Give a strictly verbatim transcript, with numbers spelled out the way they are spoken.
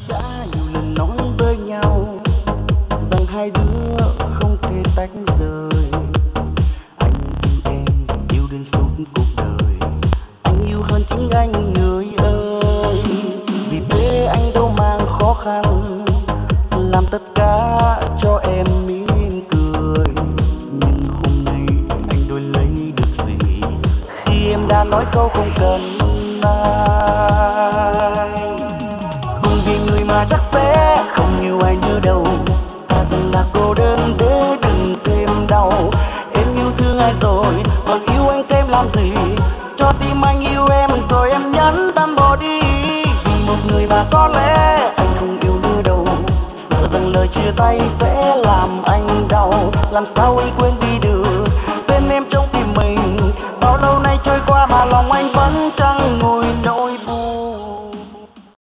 đã nhiều lần nói với nhau rằng hai đứa không thể tách rời. Anh yêu em, yêu đến suốt cuộc đời. Anh yêu hơn chính anh người ơi. Vì thế anh đâu mang khó khăn, làm tất cả cho em mỉm cười. Nhưng hôm nay anh đổi lấy được gì khi em đã nói câu không cần anh. Không vì người mà chắc sẽ không yêu ai như đâu. Ta từng là cô đơn để đừng thêm đau. Em yêu thương ai rồi mà yêu anh thêm làm gì? Cho tim anh yêu em rồi em nhẫn tâm bỏ đi. Vì một người mà có lẽ anh không yêu nữa đâu. Sợ rằng lời chia tay sẽ làm anh đau. Làm sao anh quên